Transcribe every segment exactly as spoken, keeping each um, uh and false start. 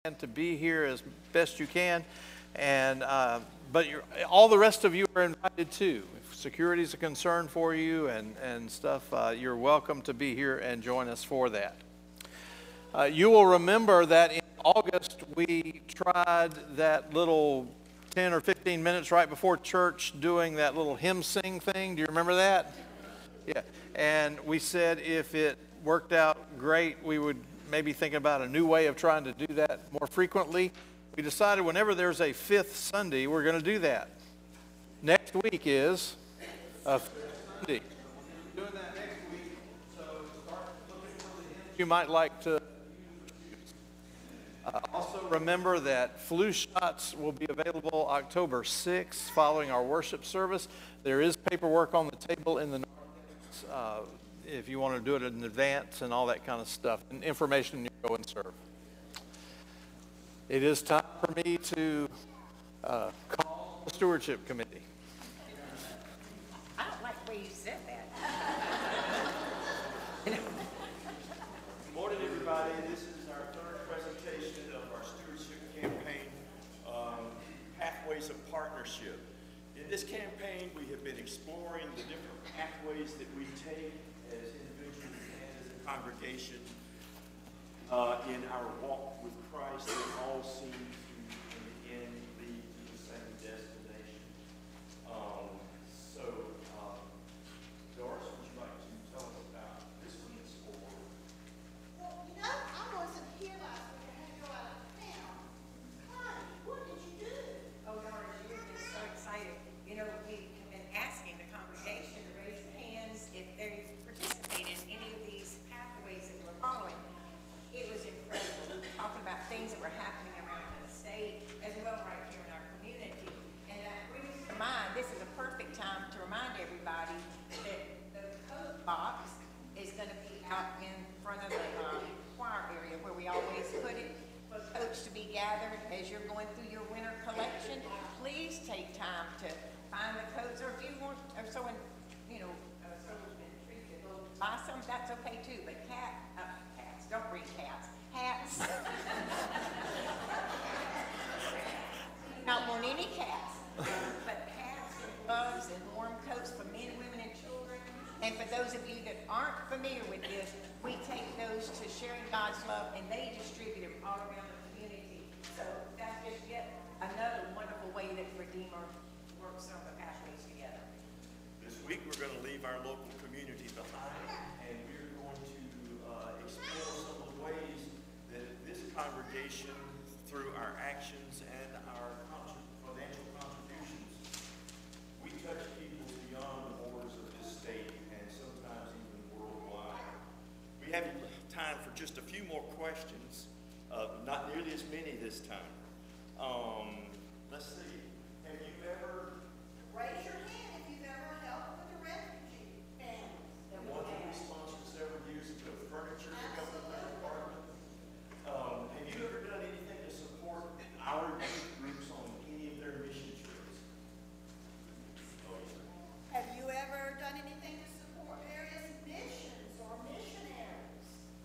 and to be here as best you can. And uh, but you're, all the rest of you are invited too. If security is a concern for you and and stuff, uh, you're welcome to be here and join us for that. Uh, you will remember that in August we tried that little ten or fifteen minutes right before church doing that little hymn sing thing. Do you remember that? Yeah. And we said if it worked out great, we would maybe think about a new way of trying to do that more frequently. We decided whenever there's a fifth Sunday, we're going to do that. Next week is a fifth Sunday. We're doing that next week, so start looking for the hymns you might like to. Uh, also remember that flu shots will be available October sixth following our worship service. There is paperwork on the table in the uh, if you want to do it in advance and all that kind of stuff, and information you go and serve. It is time for me to uh, call the stewardship committee. I don't like the way you said that. Good morning, everybody. This is our third presentation of our stewardship campaign, um, Pathways of Partnership. In this campaign, we have been exploring the different pathways that we take as individuals and as a congregation uh, in our walk with Christ that all seem to, in the end, lead to the same destination. Um, so, um, Doris, would you like to tell us about this week's award? Well, you know, I wasn't here last week. I had to go out of town. Honey, what did you do? Oh, Doris, you're just so excited. You know, we have been asking the congregation to raise their hands if they participate in any of these pathways that we're following. It was incredible. We were talking about things that were happening around the state as well right here in our community. And that brings to mind, this is a perfect time to remind everybody that the code box is going to be out in front of the um, choir area where we always put it for coats to be gathered as you're going through your winter collection. Please take time to find the coats, or if you want, or someone, you know, uh, someone's been treated, buy some, that's okay too, but cat, uh, cats, don't bring cats, hats. Not want any cats, but hats and gloves and warm coats for men, women, and children. And for those of you that aren't familiar with this, we take those to Sharing God's Love, and they distribute them all around the community. So that's just yet another wonderful way that Redeemer works on the pathways together. This week, we're going to leave our local community behind, and we're going to uh, explore some of the ways that this congregation, through our actions and our financial contributions, we touch people beyond the borders of this state and sometimes even worldwide. We have time for just a few more questions, uh, not nearly as many this time. Um, let's see. Have you ever... Raise your hand if you've ever helped with a refugee family. The one that we sponsored several years ago, furniture to help with their apartment. Um, have you ever done anything to support our youth groups on any of their mission trips? Oh, yeah. Have you ever done anything to support various missions or missionaries?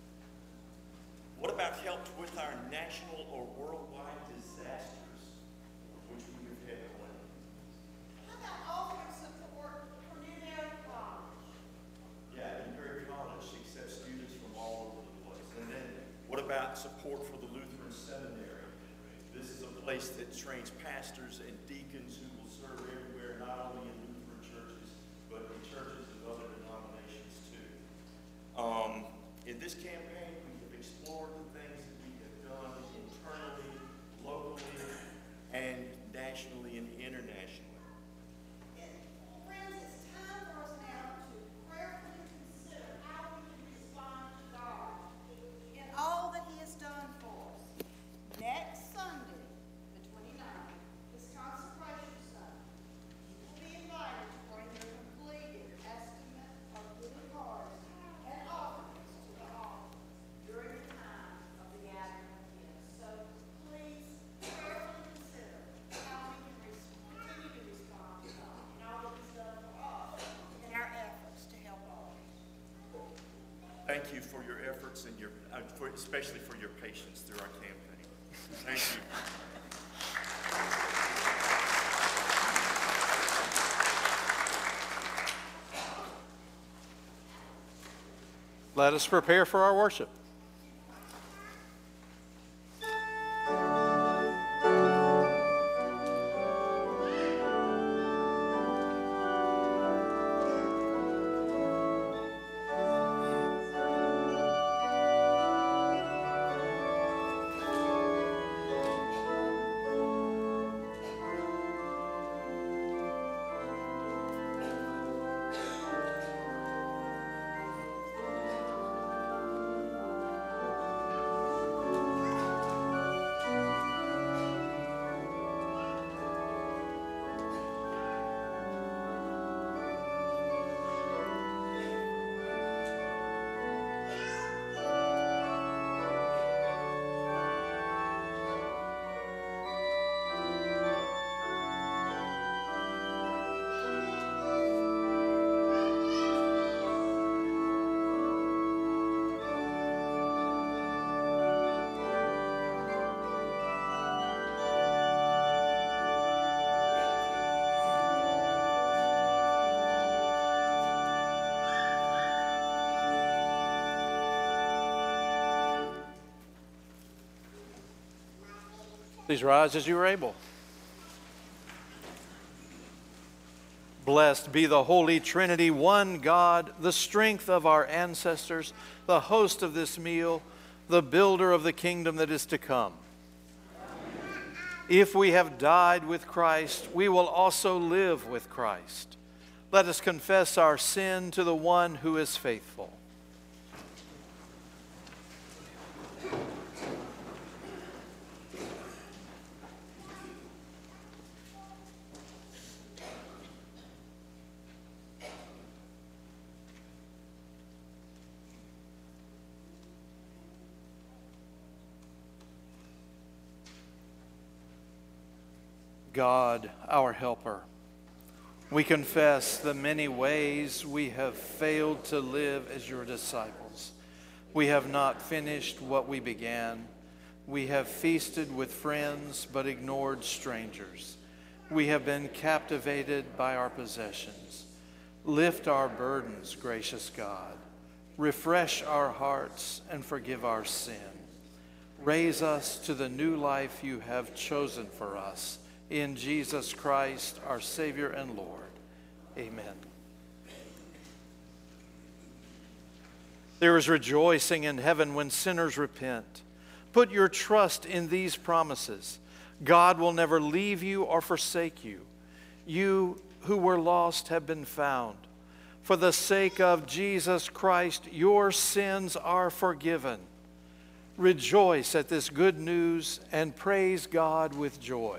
What about helped with our national or worldwide disasters, which we have had planned? How about offering support for Newberry College? Yeah, Newberry College accepts students from all over the place. And then what about support for the Lutheran Seminary? This is a place that trains pastors and deacons who will serve everywhere, not only in Lutheran churches, but in churches of other denominations too. Um, in this campaign, we have explored the things that we have done internally, locally, and nationally and internationally. Friends, it's time for us now to prayerfully consider how we can respond to God in all that He has done for us. Next Sunday, the twenty-ninth, is Consecration Sunday. You will be invited to bring your completed estimate of giving cards and offerings to the altar during the time of the gathering of gifts. So please prayerfully consider how we can res- continue to respond to God in all that He's done for us in our efforts to help others. Thank you for your efforts and your, uh, for, especially for your patience through our campaign. Let us prepare for our worship. Please rise as you are able. Blessed be the Holy Trinity, one God, the strength of our ancestors, the host of this meal, the builder of the kingdom that is to come. Amen. If we have died with Christ, we will also live with Christ. Let us confess our sin to the one who is faithful. God, our helper, we confess the many ways we have failed to live as your disciples. We have not finished what we began. We have feasted with friends but ignored strangers. We have been captivated by our possessions. Lift our burdens, gracious God. Refresh our hearts and forgive our sin. Raise us to the new life you have chosen for us. In Jesus Christ, our Savior and Lord. Amen. There is rejoicing in heaven when sinners repent. Put your trust in these promises. God will never leave you or forsake you. You who were lost have been found. For the sake of Jesus Christ, your sins are forgiven. Rejoice at this good news and praise God with joy.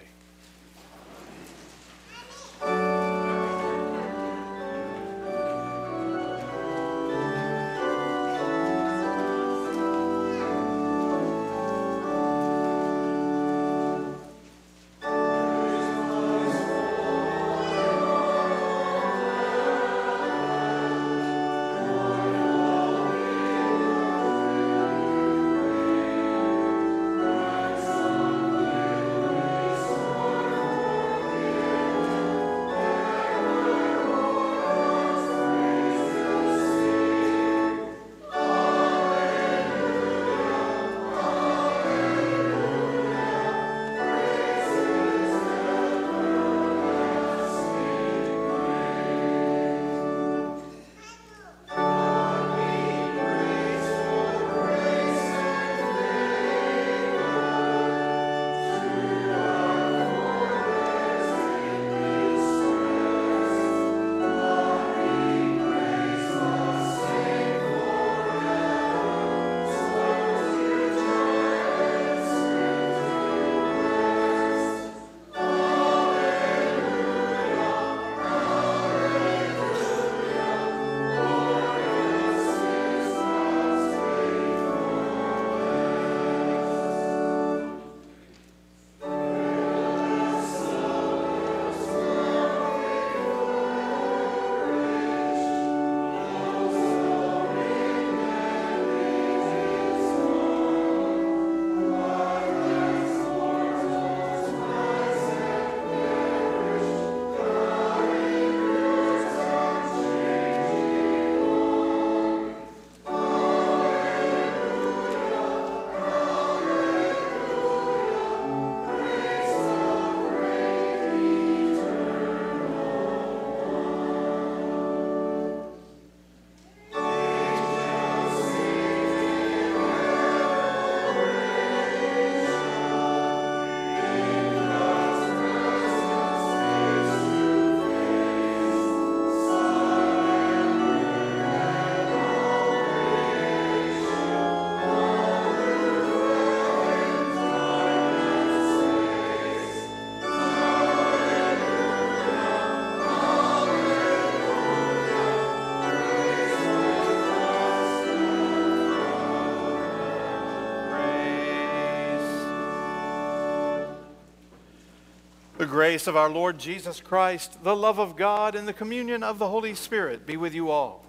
The grace of our Lord Jesus Christ, the love of God, and the communion of the Holy Spirit be with you all.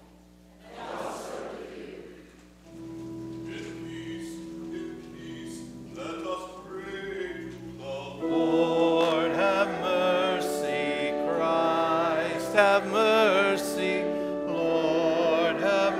Lord, have mercy. Christ, have mercy. Lord, have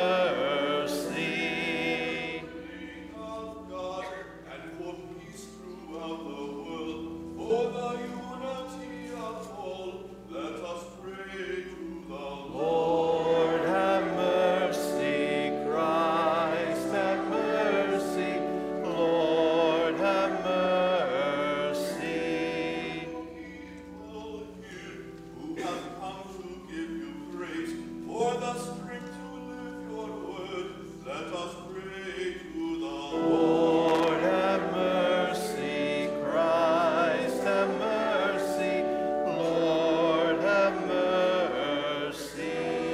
mercy. Of God and for peace throughout the world, for the unity of all, let us pray to the Lord. Lord, have mercy. Christ, have mercy. Lord, have mercy. People here who have come to give you praise for the strength to live your word, let us pray to the Lord. Lord, have mercy. Christ, have mercy. Lord, have mercy.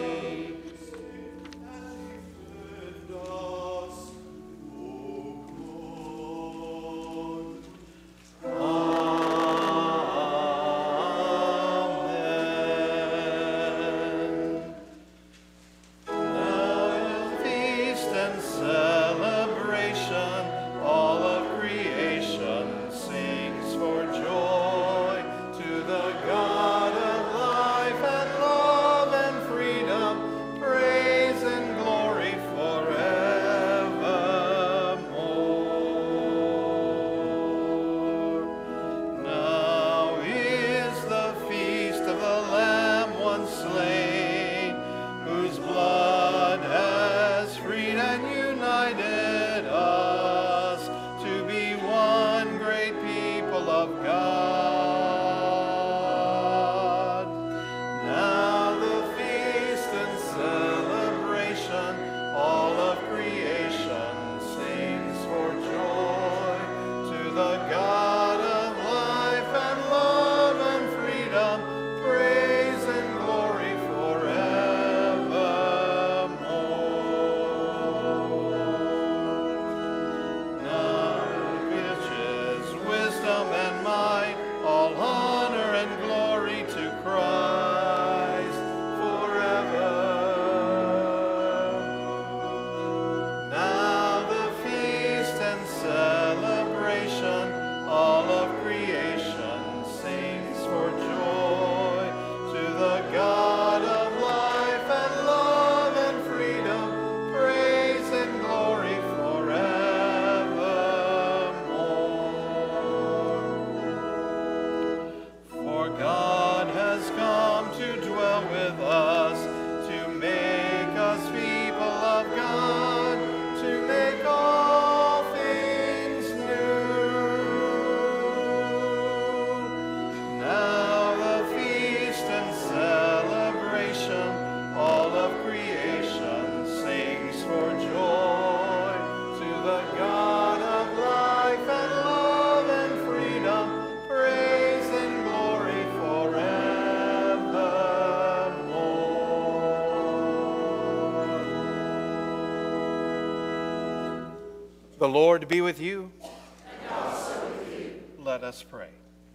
And defend us, O God. Amen. Now in feast and celebration, all of creation sings for joy to the God of life and love and freedom, praise and glory forevermore. Now is the feast of the Lamb once slain, whose blood has freed and united us to be one great people of God. Now the feast and celebration, all of creation sings for joy to the God of life and love and freedom, praise and glory forevermore. Now riches, wisdom, and might, all honor and glory to Christ forever. Now the feast and celebration, all of creation sings for joy to the God of life and love and freedom, praise and glory forevermore. For God has come to dwell with us, to make us people of God, to make all things new. Now the feast and celebration, all of creation sings for joy to the God of life and love and freedom, praise and glory forevermore. The Lord be with you. And also with you. Let us pray.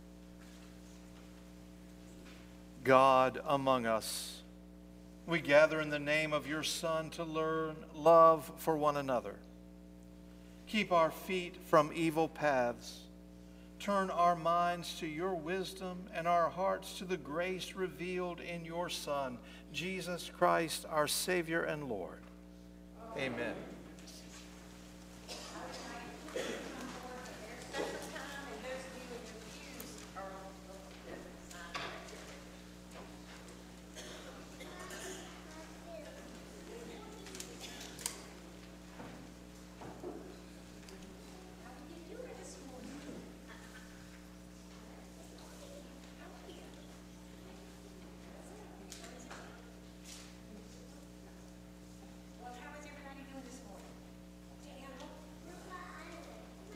God among us, we gather in the name of your Son to learn love for one another. Keep our feet from evil paths. Turn our minds to your wisdom and our hearts to the grace revealed in your Son, Jesus Christ, our Savior and Lord. Amen. Well, how is everybody doing this morning?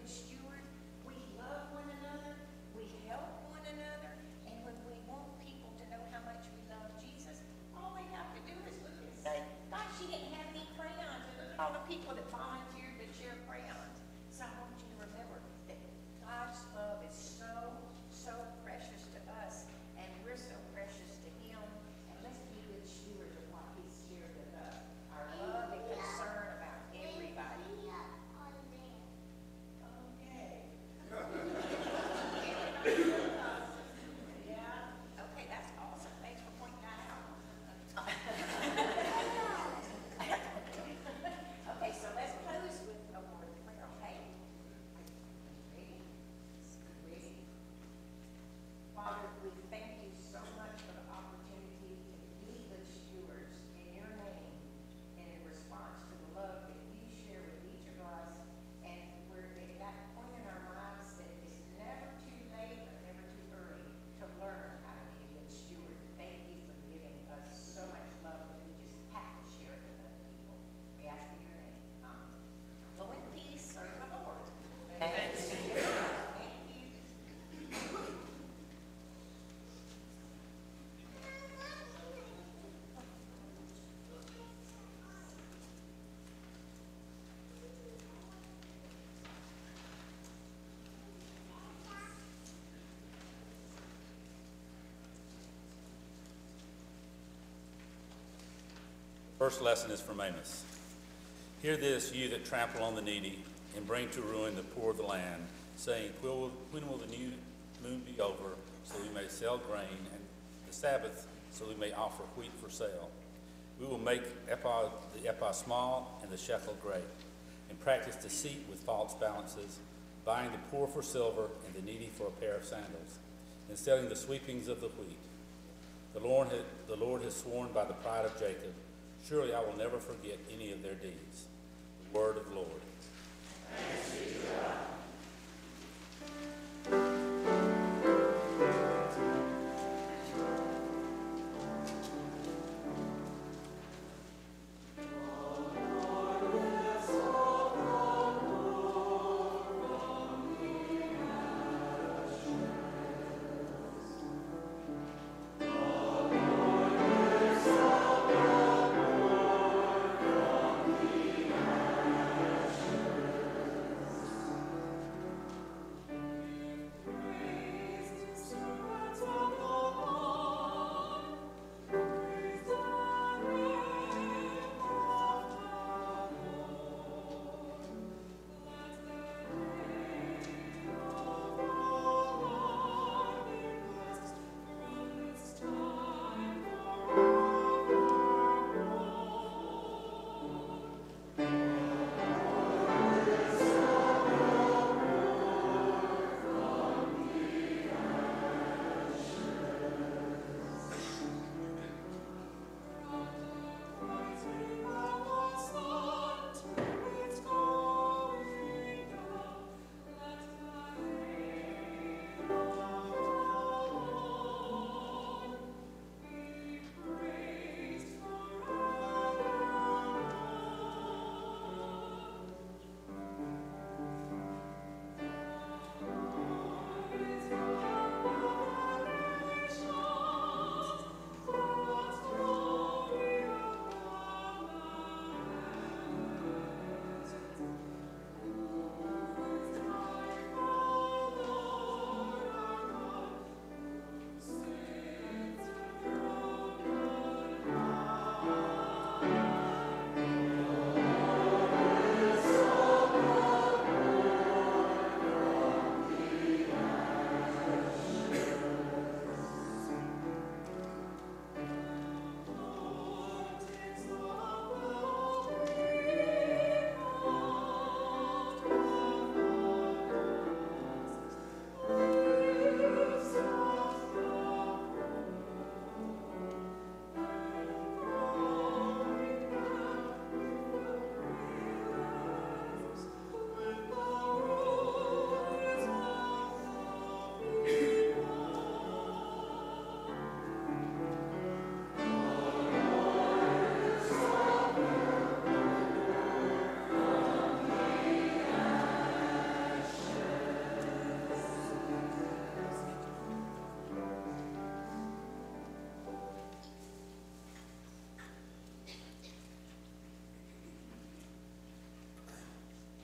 good steward. We love one another, we help one another, and when we want people to know how much we love Jesus, all they have to do is look and say, gosh, she didn't have any crayons, and look at all the people that volunteered to share crayons. So I want you to remember that God's love is so, so precious to us, and we're so precious to him, and let's be good stewards of what he's shared with us. Our love and concern about everybody. Okay. Yeah, okay, that's awesome. Thanks for pointing that out. Okay, so let's close with a word of prayer, okay? Ready? Ready? Father, we thank you so much for the opportunity to be good stewards in your name and in response to the love that you share with each of us. And we're at that point in our lives that it's never too late or never too early to learn how to be a good steward. Thank you for giving us so much love that we just have to share it with other people. We ask in your name. Amen. Go in peace, serve the Lord. Thanks. Thank you. First lesson is from Amos. Hear this, you that trample on the needy, and bring to ruin the poor of the land, saying, When will, when will the new moon be over, so we may sell grain, and the Sabbath, so we may offer wheat for sale? We will make ephah, the ephah small and the shekel great, and practice deceit with false balances, buying the poor for silver and the needy for a pair of sandals, and selling the sweepings of the wheat. The Lord, ha- the Lord has sworn by the pride of Jacob, surely I will never forget any of their deeds. The word of the Lord. Thanks be to God.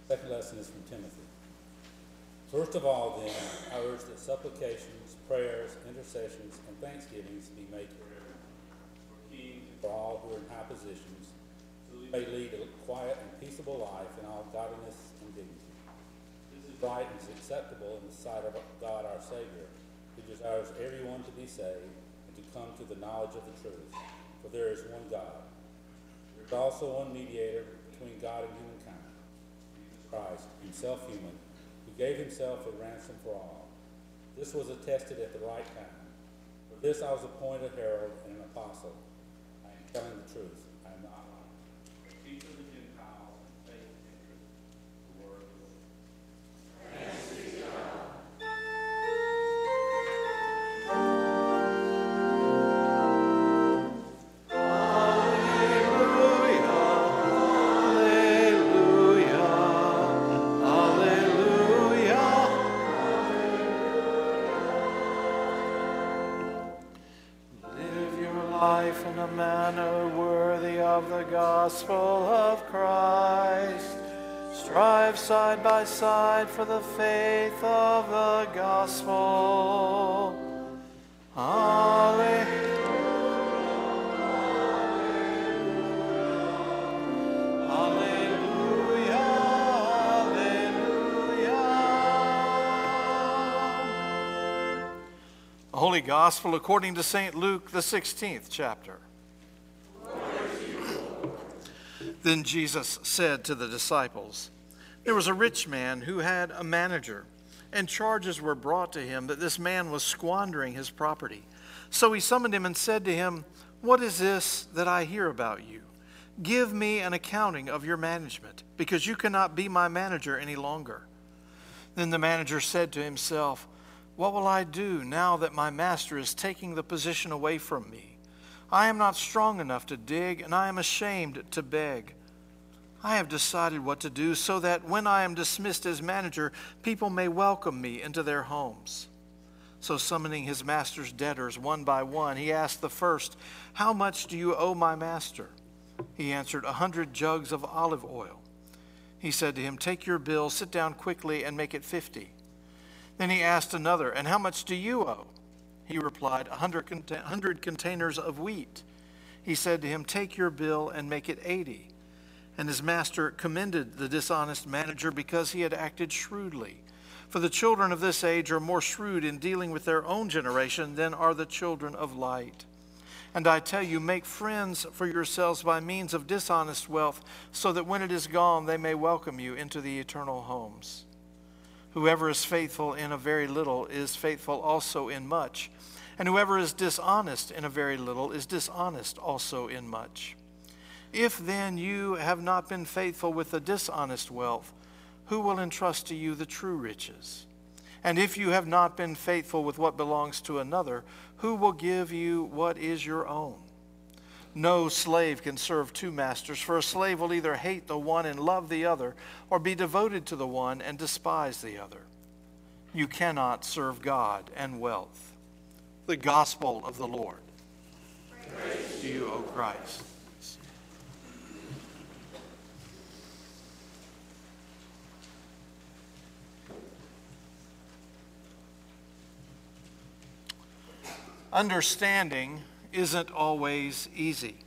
Second lesson is from Timothy. First of all, then, I urge that supplications, prayers, intercessions, and thanksgivings be made for everyone, for kings and for all who are in high positions, so we may lead a quiet and peaceable life in all godliness and dignity. This is right and is acceptable in the sight of God our Savior, who desires everyone to be saved and to come to the knowledge of the truth. For there is one God. There is also one mediator between God and humankind, Jesus Christ, himself human, who gave himself a ransom for all. This was attested at the right time. For this I was appointed herald and an apostle. I am telling the truth. I am not lying. The teacher of the Gentiles and faith and truth. The word of the Lord. Thanks be to God. Life in a manner worthy of the gospel of Christ. Strive side by side for the faith of the gospel. Hallelujah. Hallelujah. Hallelujah. The Holy Gospel according to Saint Luke, the sixteenth chapter. Then Jesus said to the disciples, there was a rich man who had a manager, and charges were brought to him that this man was squandering his property. So he summoned him and said to him, what is this that I hear about you? Give me an accounting of your management, because you cannot be my manager any longer. Then the manager said to himself, what will I do now that my master is taking the position away from me? I am not strong enough to dig, and I am ashamed to beg. I have decided what to do so that when I am dismissed as manager, people may welcome me into their homes. So summoning his master's debtors one by one, he asked the first, how much do you owe my master? He answered, a hundred jugs of olive oil. He said to him, take your bill, sit down quickly, and make it fifty. Then he asked another, and how much do you owe? He replied, a hundred, cont- hundred containers of wheat. He said to him, take your bill and make it eighty. And his master commended the dishonest manager because he had acted shrewdly. For the children of this age are more shrewd in dealing with their own generation than are the children of light. And I tell you, make friends for yourselves by means of dishonest wealth, so that when it is gone, they may welcome you into the eternal homes. Whoever is faithful in a very little is faithful also in much, and whoever is dishonest in a very little is dishonest also in much. If then you have not been faithful with the dishonest wealth, who will entrust to you the true riches? And if you have not been faithful with what belongs to another, who will give you what is your own? No slave can serve two masters, for a slave will either hate the one and love the other, or be devoted to the one and despise the other. You cannot serve God and wealth. The gospel of the Lord. Praise to you, O Christ. Understanding isn't always easy.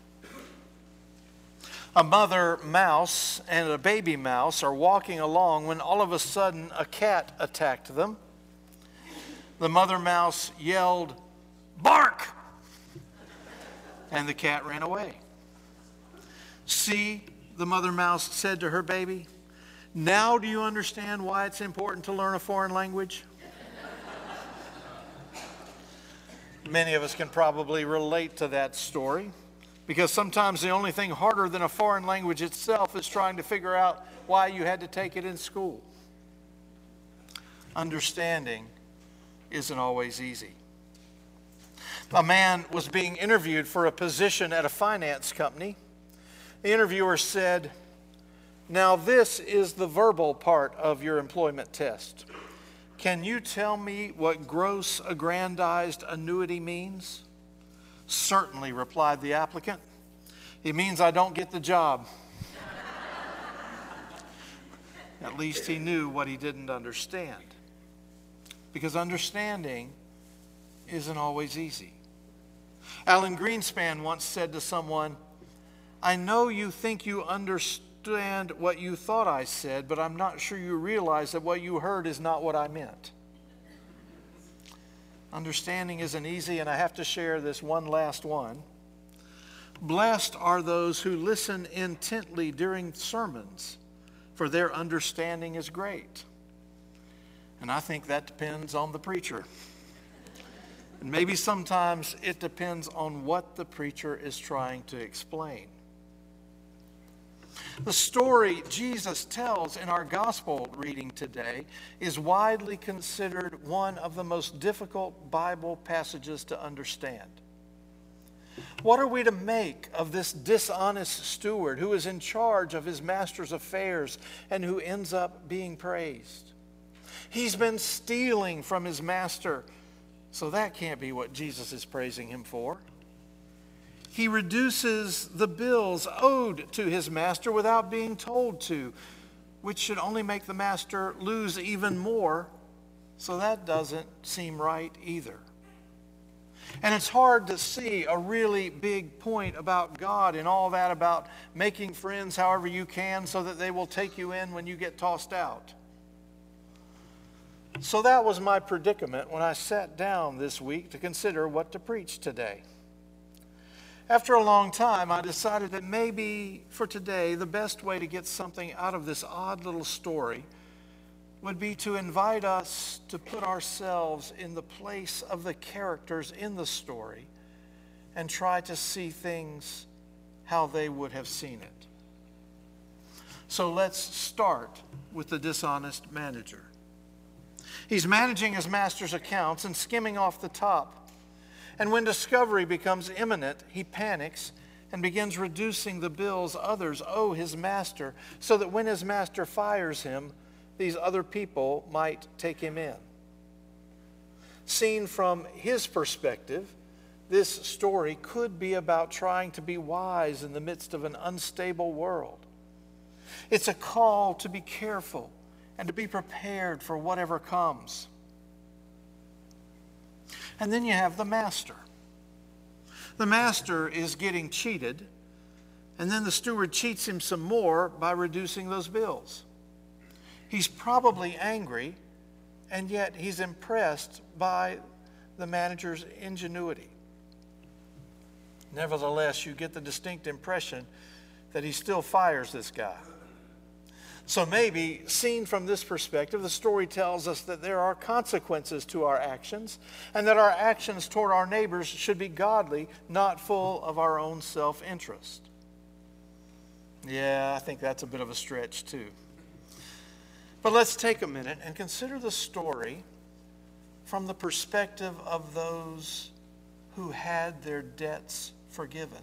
A mother mouse and a baby mouse are walking along when all of a sudden a cat attacked them. The mother mouse yelled, "Bark!" and the cat ran away. "See," the mother mouse said to her baby, "now do you understand why it's important to learn a foreign language?" Many of us can probably relate to that story, because sometimes the only thing harder than a foreign language itself is trying to figure out why you had to take it in school. Understanding isn't always easy. A man was being interviewed for a position at a finance company. The interviewer said, "Now this is the verbal part of your employment test. Can you tell me what gross aggrandized annuity means?" "Certainly," replied the applicant. "It means I don't get the job." At least he knew what he didn't understand. Because understanding isn't always easy. Alan Greenspan once said to someone, "I know you think you understand what you thought I said, but I'm not sure you realize that what you heard is not what I meant." Understanding isn't easy, and I have to share this one last one. Blessed are those who listen intently during sermons, for their understanding is great. And I think that depends on the preacher. And maybe sometimes it depends on what the preacher is trying to explain. The story Jesus tells in our gospel reading today is widely considered one of the most difficult Bible passages to understand. What are we to make of this dishonest steward who is in charge of his master's affairs and who ends up being praised? He's been stealing from his master, so that can't be what Jesus is praising him for. He reduces the bills owed to his master without being told to, which should only make the master lose even more, so that doesn't seem right either. And it's hard to see a really big point about God and all that about making friends however you can so that they will take you in when you get tossed out. So that was my predicament when I sat down this week to consider what to preach today. After a long time, I decided that maybe for today, the best way to get something out of this odd little story would be to invite us to put ourselves in the place of the characters in the story and try to see things how they would have seen it. So let's start with the dishonest manager. He's managing his master's accounts and skimming off the top. And when discovery becomes imminent, he panics and begins reducing the bills others owe his master so that when his master fires him, these other people might take him in. Seen from his perspective, this story could be about trying to be wise in the midst of an unstable world. It's a call to be careful and to be prepared for whatever comes. And then you have the master. The master is getting cheated, and then the steward cheats him some more by reducing those bills. He's probably angry, and yet he's impressed by the manager's ingenuity. Nevertheless, you get the distinct impression that he still fires this guy. So maybe, seen from this perspective, the story tells us that there are consequences to our actions and that our actions toward our neighbors should be godly, not full of our own self-interest. Yeah, I think that's a bit of a stretch too. But let's take a minute and consider the story from the perspective of those who had their debts forgiven.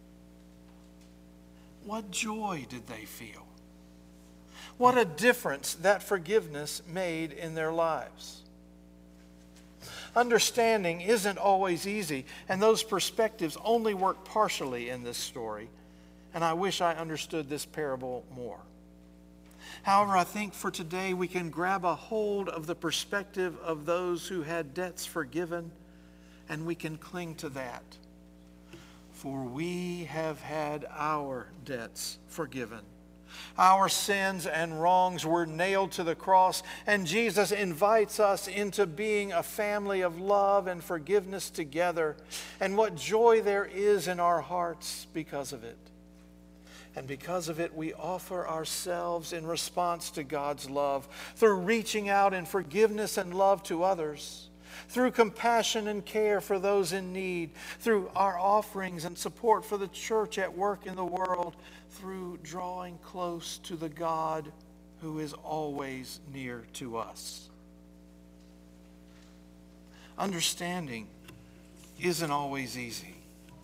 What joy did they feel? What a difference that forgiveness made in their lives. Understanding isn't always easy, and those perspectives only work partially in this story, and I wish I understood this parable more. However, I think for today we can grab a hold of the perspective of those who had debts forgiven, and we can cling to that. For we have had our debts forgiven. Our sins and wrongs were nailed to the cross, and Jesus invites us into being a family of love and forgiveness together, and what joy there is in our hearts because of it. And because of it, we offer ourselves in response to God's love through reaching out in forgiveness and love to others, through compassion and care for those in need, through our offerings and support for the church at work in the world, through drawing close to the God who is always near to us. Understanding isn't always easy.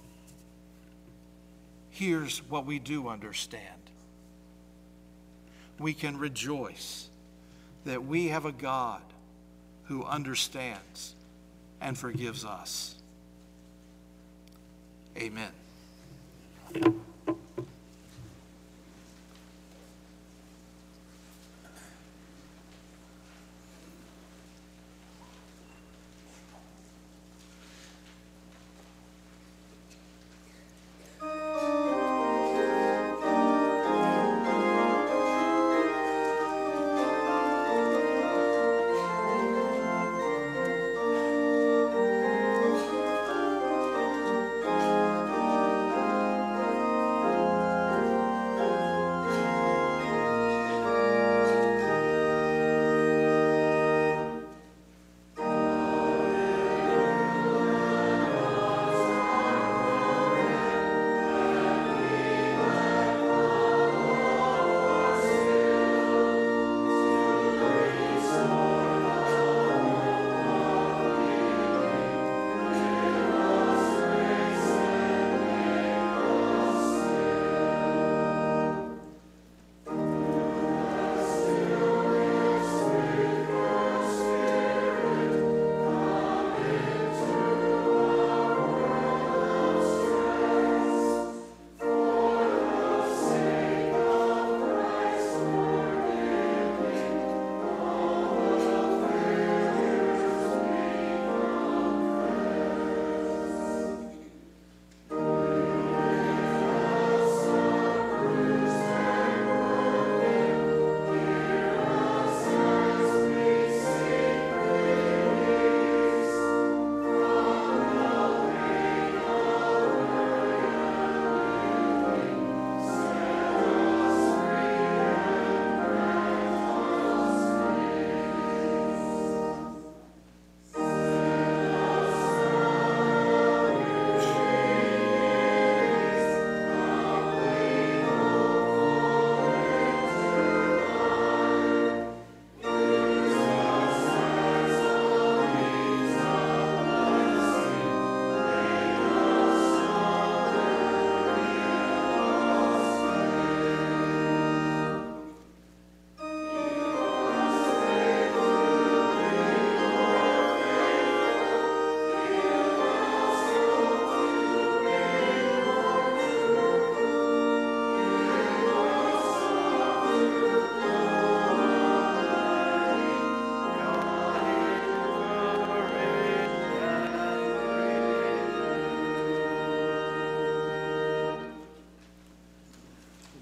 Here's what we do understand. We can rejoice that we have a God who understands and forgives us. Amen.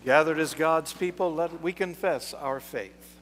Gathered as God's people, let we confess our faith.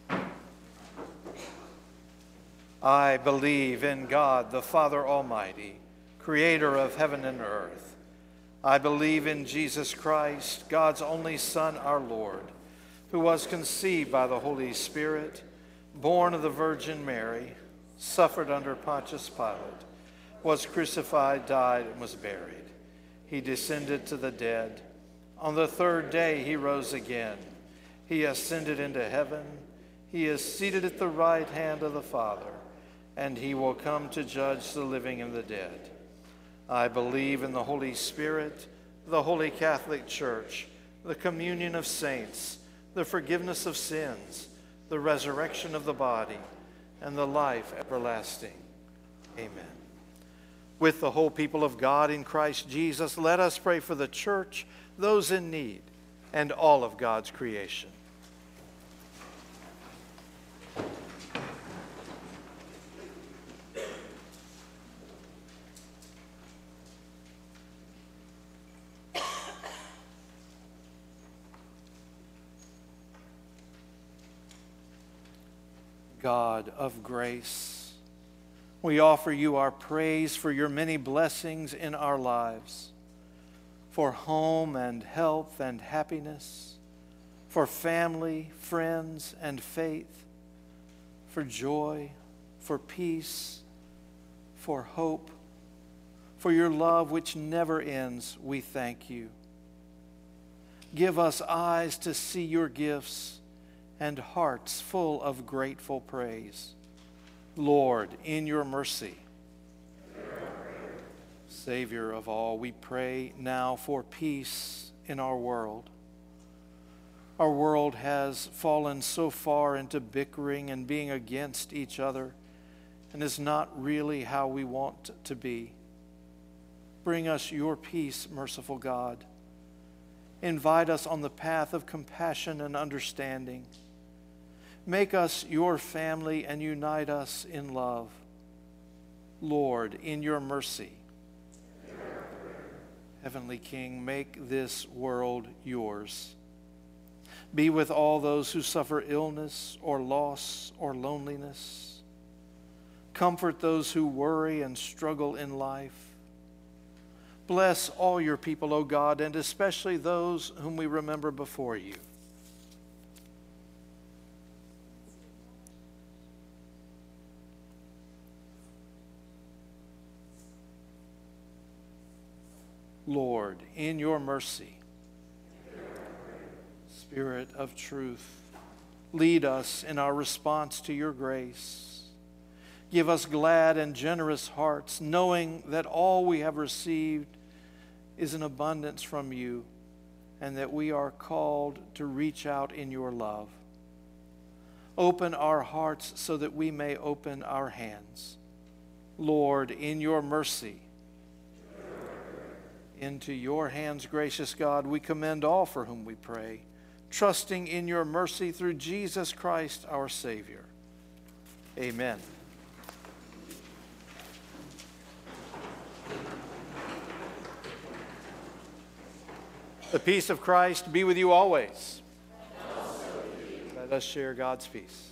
I believe in God, the Father Almighty, creator of heaven and earth. I believe in Jesus Christ, God's only Son, our Lord, who was conceived by the Holy Spirit, born of the Virgin Mary, suffered under Pontius Pilate, was crucified, died, and was buried. He descended to the dead. On the third day he rose again. He ascended into heaven. He is seated at the right hand of the Father, and he will come to judge the living and the dead. I believe in the Holy Spirit, the Holy Catholic Church, the communion of saints, the forgiveness of sins, the resurrection of the body, and the life everlasting. Amen. With the whole people of God in Christ Jesus, let us pray for the church, those in need, and all of God's creation. God of grace, we offer you our praise for your many blessings in our lives, for home and health and happiness, for family, friends, and faith, for joy, for peace, for hope, for your love which never ends. We thank you. Give us eyes to see your gifts and hearts full of grateful praise. Lord, in your mercy, Savior of all, we pray now for peace in our world. Our world has fallen so far into bickering and being against each other and is not really how we want to be. Bring us your peace, merciful God. Invite us on the path of compassion and understanding. Make us your family and unite us in love. Lord, in your mercy, Heavenly King, make this world yours. Be with all those who suffer illness or loss or loneliness. Comfort those who worry and struggle in life. Bless all your people, O God, and especially those whom we remember before you. Lord, in your mercy, Spirit of truth, lead us in our response to your grace. Give us glad and generous hearts, knowing that all we have received is an abundance from you, and that we are called to reach out in your love. Open our hearts so that we may open our hands. Lord, in your mercy, into your hands, gracious God, we commend all for whom we pray, trusting in your mercy through Jesus Christ, our Savior. Amen. The peace of Christ be with you always. And also with you. Let us share God's peace.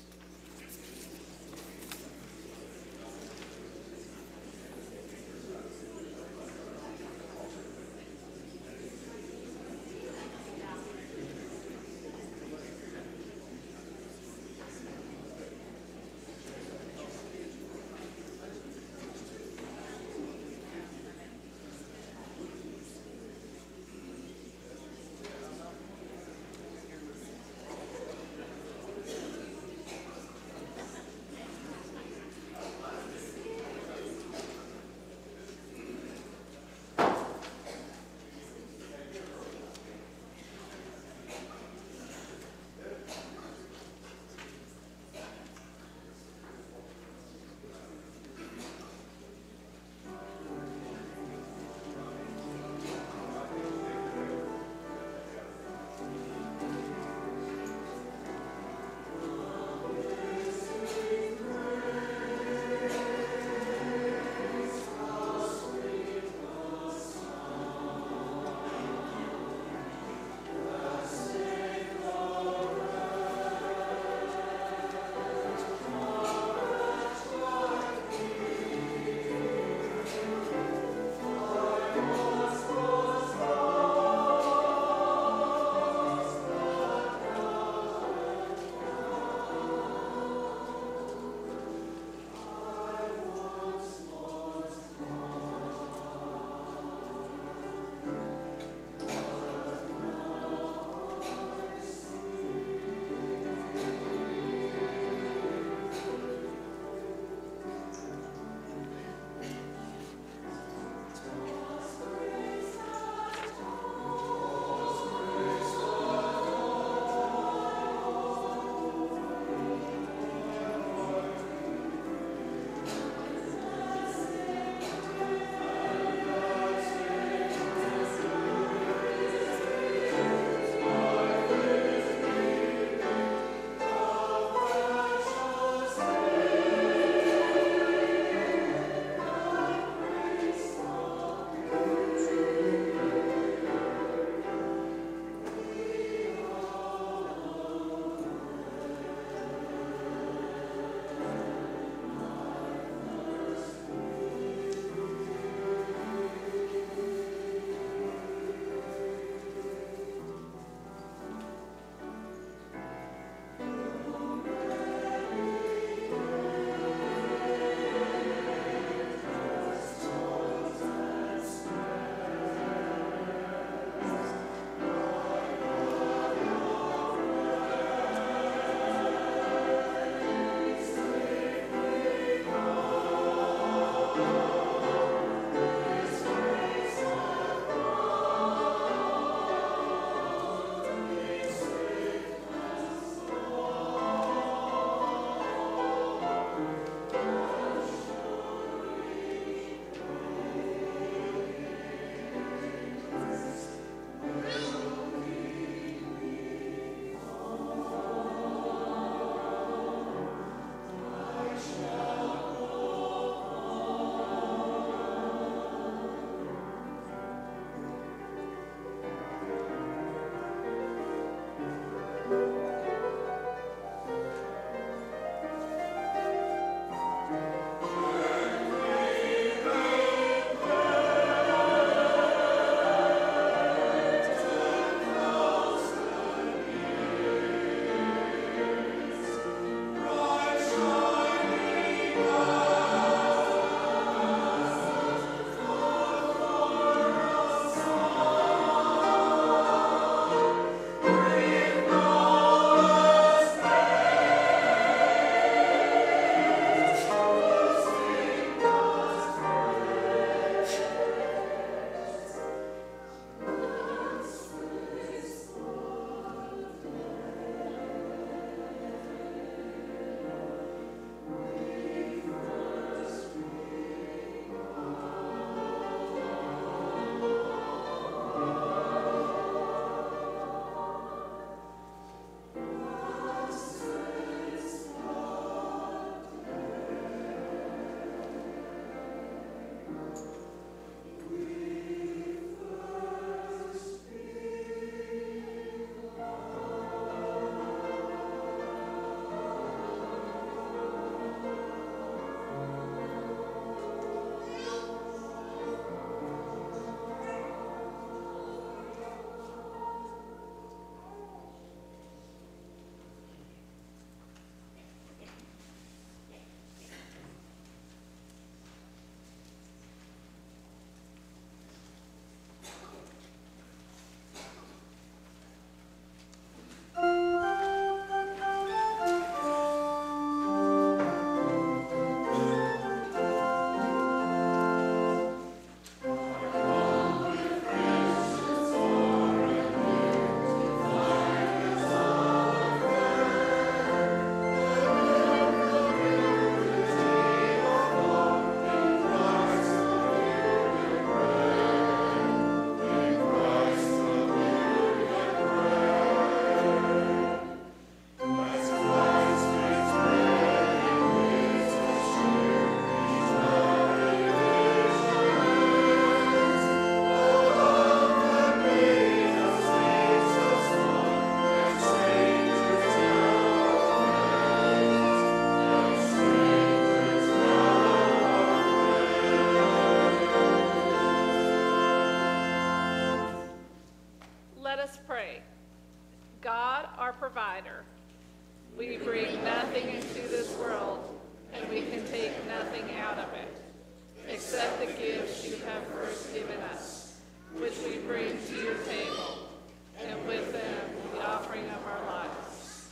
pray. God, our provider, we bring nothing into this world, and we can take nothing out of it, except the gifts you have first given us, which we bring to your table, and with them the offering of our lives.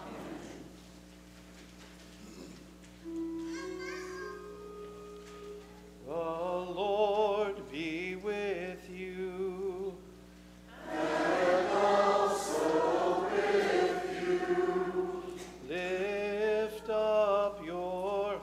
The Lord be with you. And also with you. Lift up your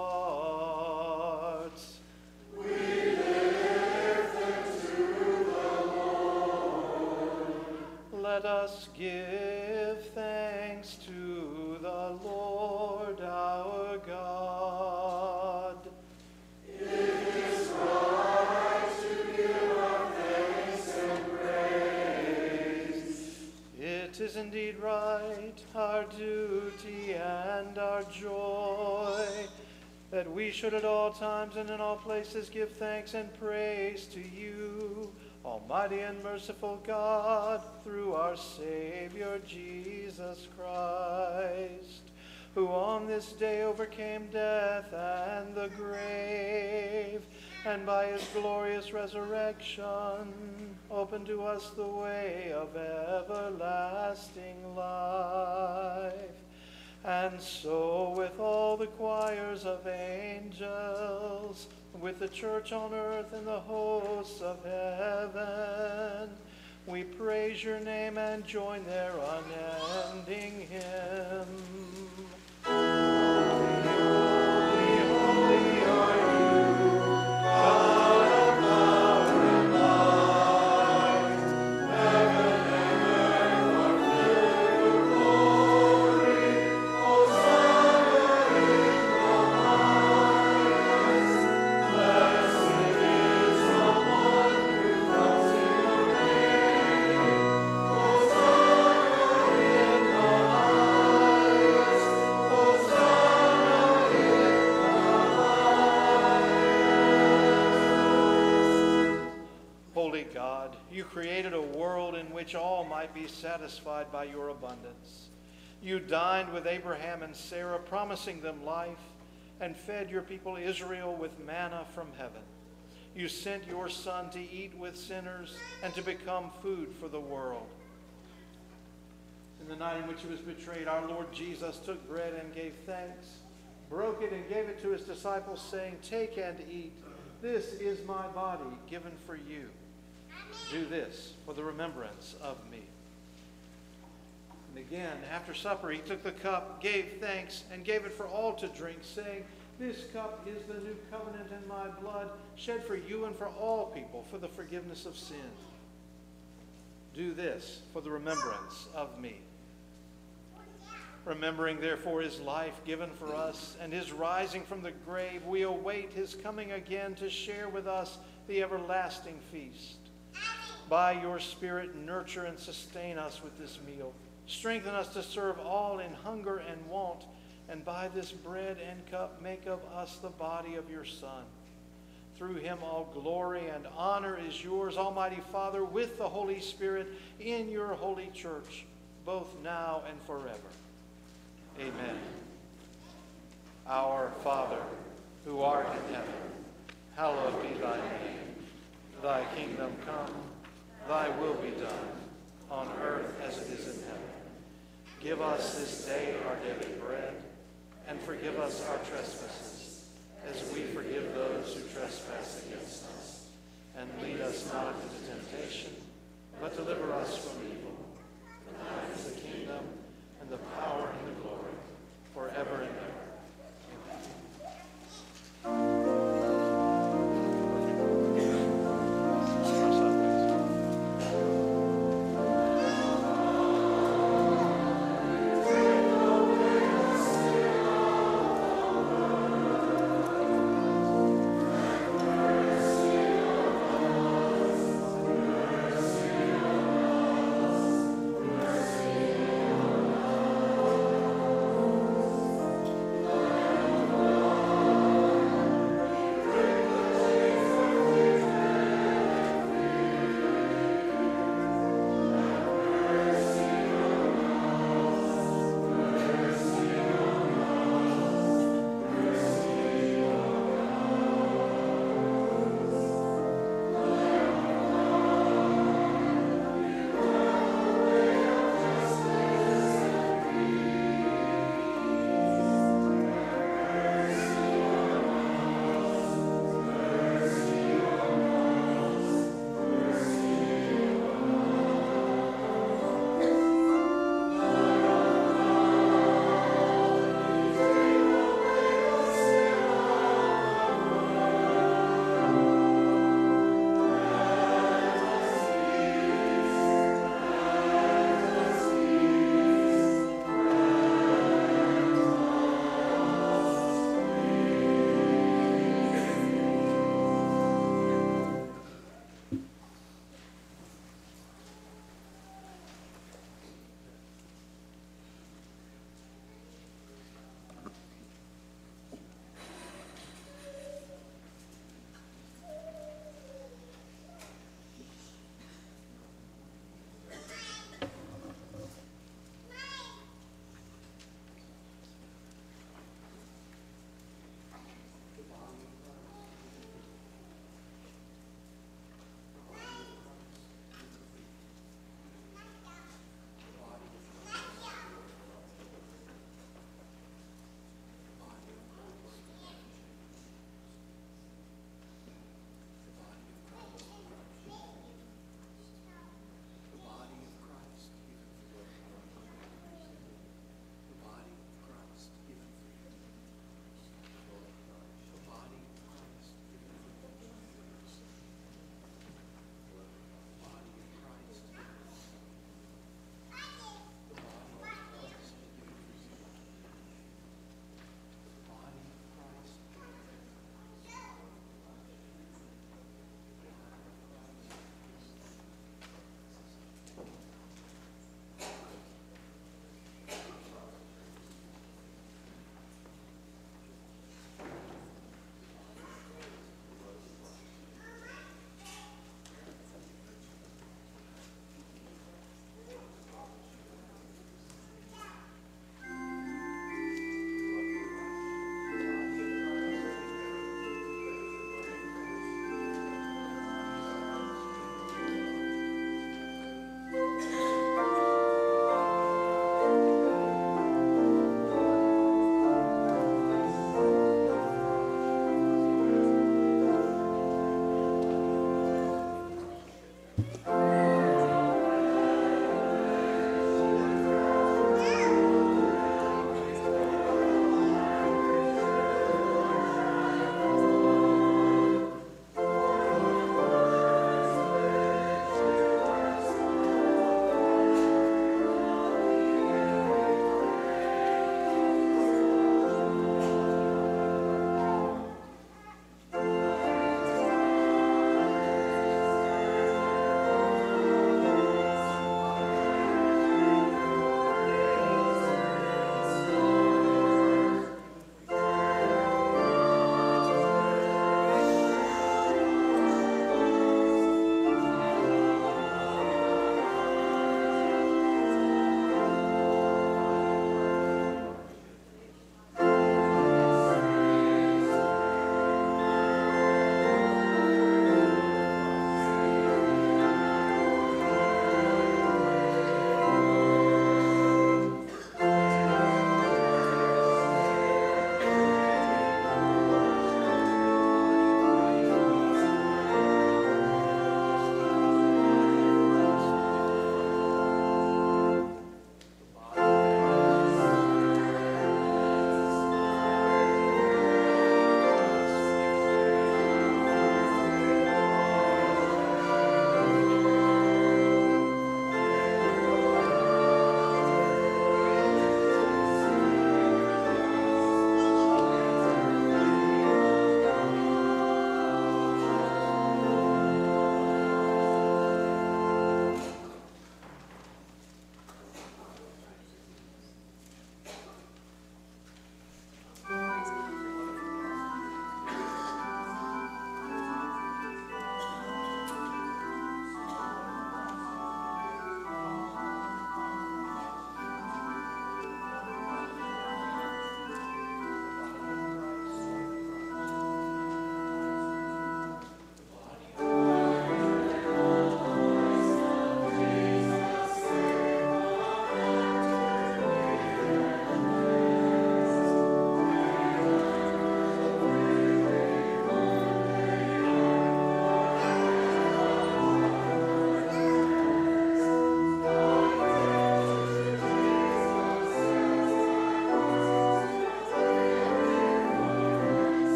hearts. We lift them to the Lord. Let us give thanks to the Lord our God. It is right to give our thanks and praise. It is indeed right, our duty and our joy, that we should at all times and in all places give thanks and praise to you, Almighty and merciful God, through our Savior Jesus Christ, who on this day overcame death and the grave, and by his glorious resurrection opened to us the way of everlasting life. And so with all the choirs of angels, with the church on earth and the hosts of heaven, we praise your name and join their unending hymn. Holy, holy, holy are you, God of power and might. Heaven and earth are filled with your glory. Hosanna in the highest. Blessed is the one who comes in your name. Hosanna in the highest. Hosanna in the highest. Holy God, you created a world in which all might be satisfied by your abundance. You dined with Abraham and Sarah, promising them life, and fed your people Israel with manna from heaven. You sent your Son to eat with sinners and to become food for the world. In the night in which he was betrayed, our Lord Jesus took bread and gave thanks, broke it and gave it to his disciples, saying, "Take and eat. This is my body given for you. Do this for the remembrance of me." And again, after supper, he took the cup, gave thanks, and gave it for all to drink, saying, "This cup is the new covenant in my blood, shed for you and for all people for the forgiveness of sin. Do this for the remembrance of me." Remembering, therefore, his life given for us and his rising from the grave, we await his coming again to share with us the everlasting feast. By your Spirit, nurture and sustain us with this meal. Strengthen us to serve all in hunger and want, and by this bread and cup make of us the body of your Son. Through him all glory and honor is yours, Almighty Father, with the Holy Spirit, in your holy church, both now and forever. Amen. Our Father, who art in heaven, hallowed be thy name. Thy kingdom come, thy will be done, on earth as it is in heaven. Give us this day our daily bread, and forgive us our trespasses, as we forgive those who trespass against us. And lead us not into temptation, but deliver us from evil. For thine is the kingdom, and the power, and the glory, forever and ever. Amen.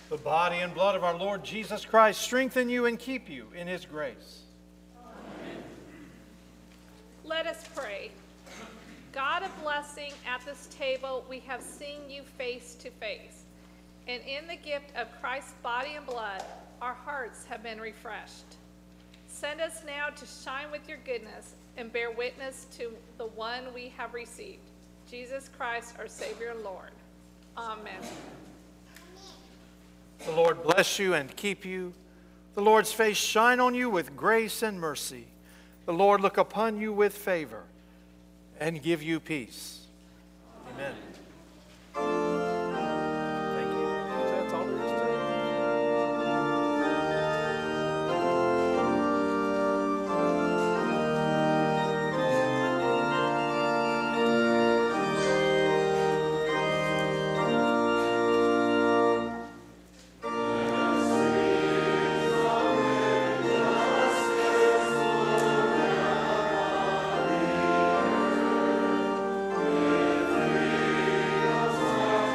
The body and blood of our Lord Jesus Christ strengthen you and keep you in his grace. Let us pray. God of blessing, at this table we have seen you face to face, and in the gift of Christ's body and blood, our hearts have been refreshed. Send us now to shine with your goodness and bear witness to the one we have received, Jesus Christ, our Savior and Lord. Amen. The Lord bless you and keep you. The Lord's face shine on you with grace and mercy. The Lord look upon you with favor and give you peace. Amen. Thank you. That's all there is to it. Thank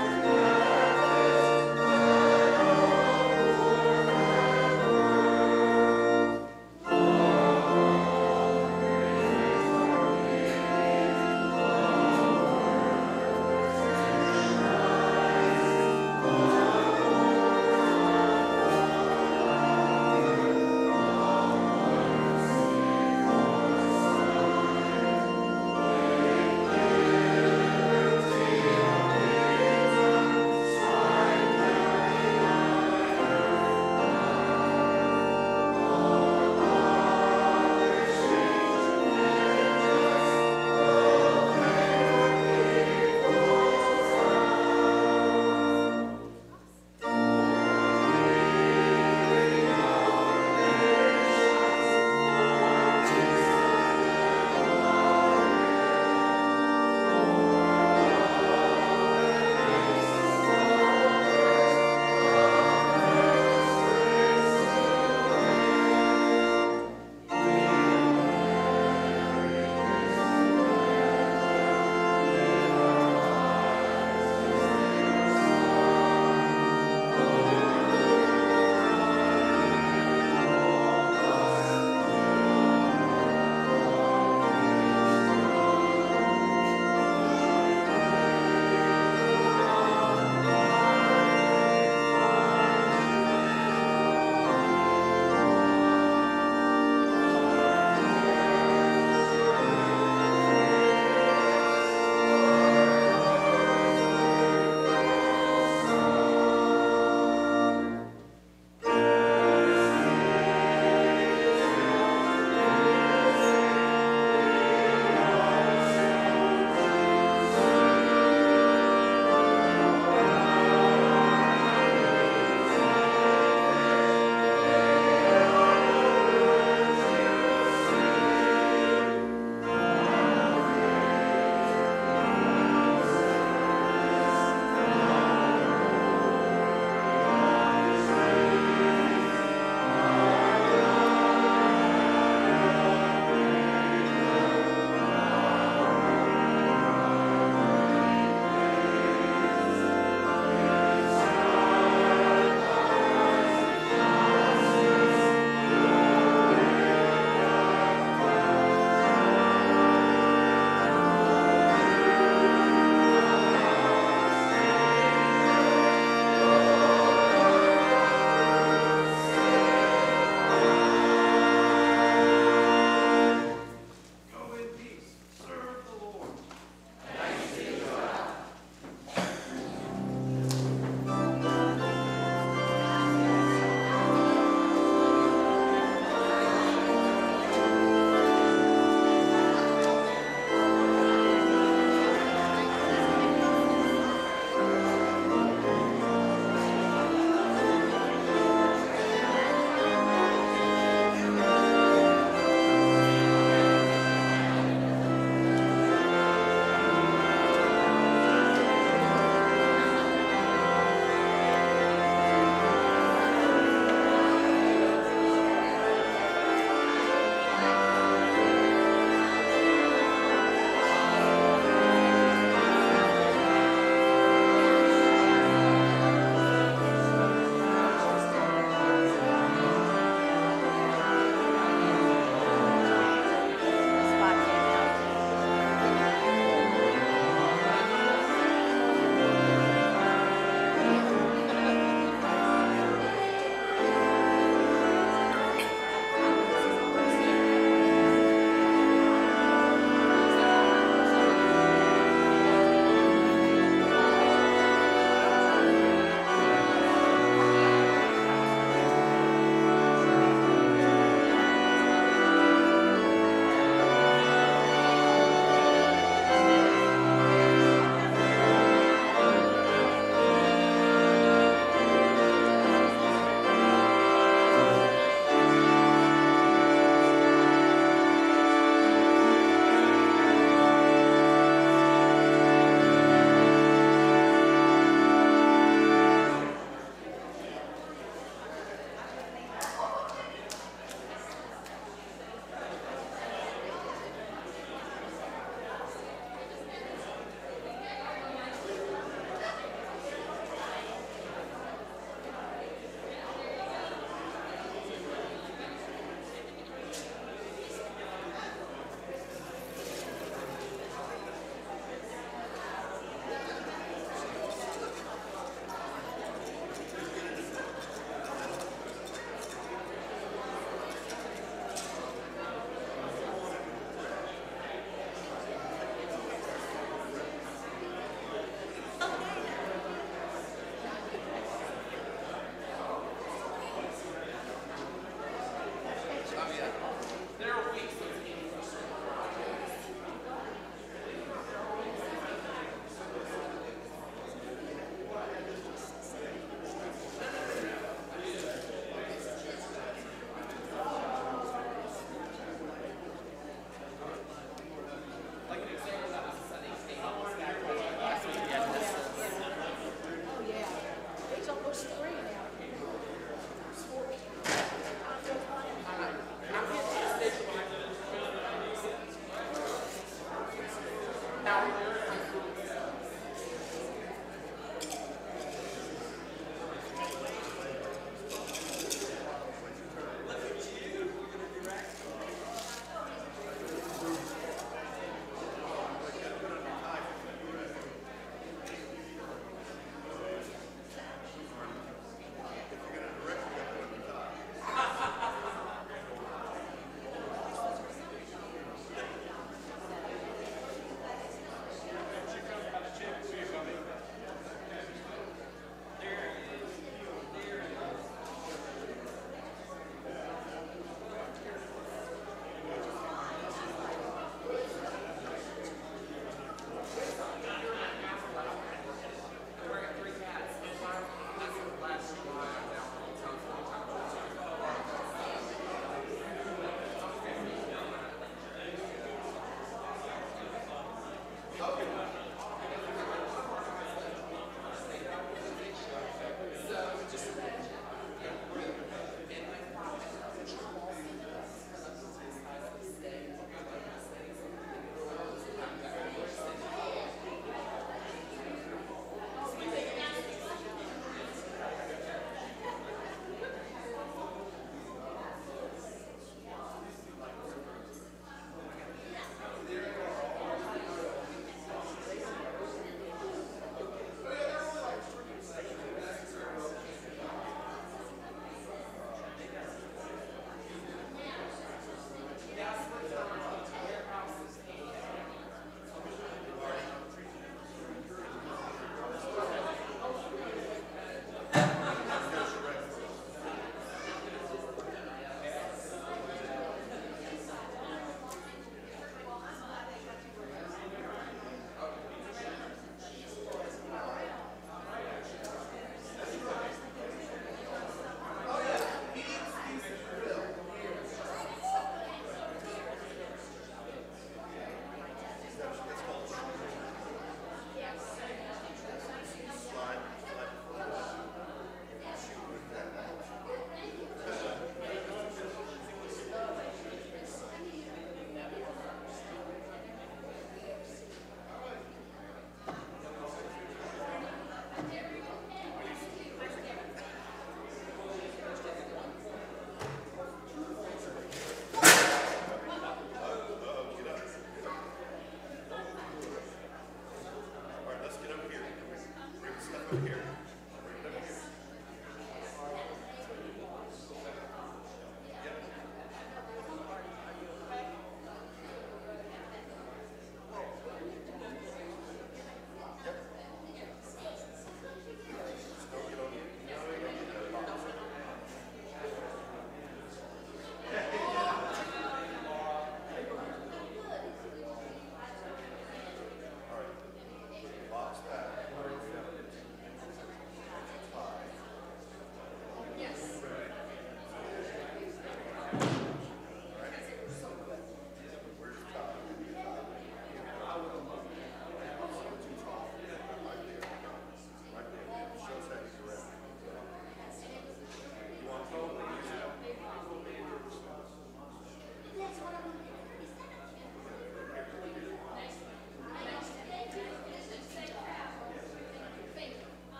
Box back.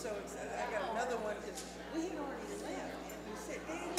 so excited. I got another one because we had already left. And he said, Dad,